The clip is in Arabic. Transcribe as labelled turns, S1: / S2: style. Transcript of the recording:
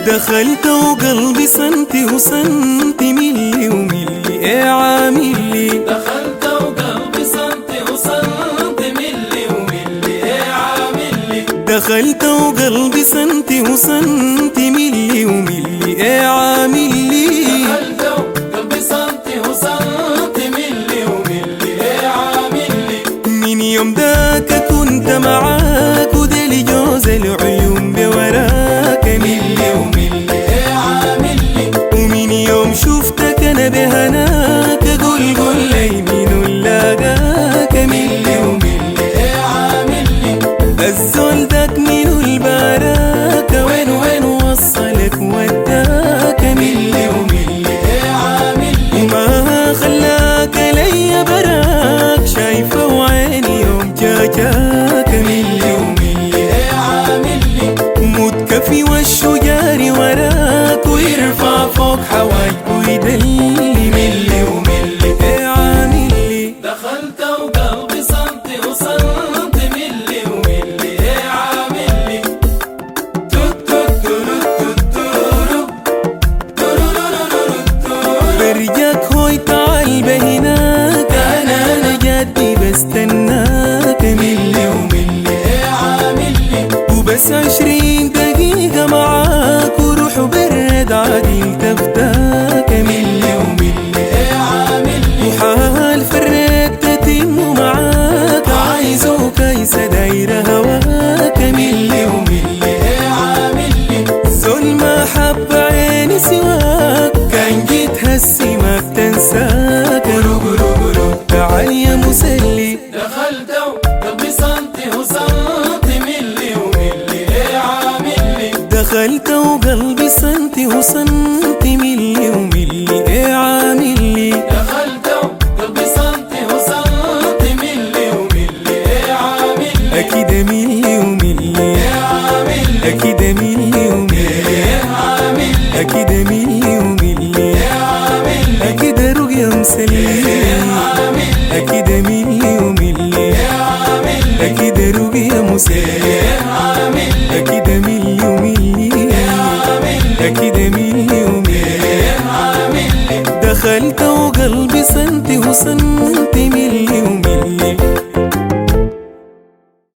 S1: دخلت وقلبي سنتي وسنتي ملي وملي ايه عامل لي.
S2: دخلت وقلبي سنتي وسنتي ملي وملي ايه عامل لي.
S1: دخلت وقلبي سنتي وسنتي ملي وملي ايه عامل لي.
S2: دخلت وقلبي سنتي وسنتي ملي وملي ايه عامل لي.
S1: من يوم ذاك كنت معاك ودلي جوز العيون بوراك ملي وملي
S2: ايه عامل لي.
S1: ومن يوم شفتك انا بهناك قول قول لي مين لاقاك ملي وملي
S2: ايه عامل لي.
S1: الزول داك مين البراك وين وصلك وداك ملي وملي
S2: ايه عامل لي.
S1: وما خلاك ليا براك شايفه وعيني يوم جاك ملي وملي
S2: ايه عامل لي.
S1: متكفي والشجار وراك ويرفع فوق حواك ويدلي ملي وملي ايه عامل لي.
S2: دخلت وقلبي سنتي وسنتي ملي وملي ايه عامل لي.
S1: برجاك هوي تعال بهناك انا جدي بستناك ملي وملي
S2: ايه عامل لي.
S1: وبس 20 دقيقة معاك وروح برد عديل تفتاك ملي وملي
S2: ايه عامل لي.
S1: وحال فريت تتم معاك عايزوك يسا دايرة هواك ملي وملي
S2: ايه عامل لي.
S1: زول ما حب عيني سواك كان جيت هسي ما بتنساك تعال يا مسلي.
S2: دخلت وقلبي سنتي وسنتي ملي وملي ايه عامل لي.
S1: دخلت وقلبي سنتي وسنتي ملي وملي ايه عامل لي.
S2: دخلت وقلبي سنتي وسنتي ملي وملي ايه عامل لي.
S1: اكيد ملي وملي
S2: ايه عامل لي.
S1: اكيد ملي وملي
S2: ايه عامل لي.
S1: اكيد ملي وملي
S2: ايه عامل لي.
S1: اكيد رؤيا مسلي اكيد ملي وملي اكيد رؤيا مسلي اكيد ملي وملي اكيد ملي وملي. دخلت وقلبي سنتي وسنتي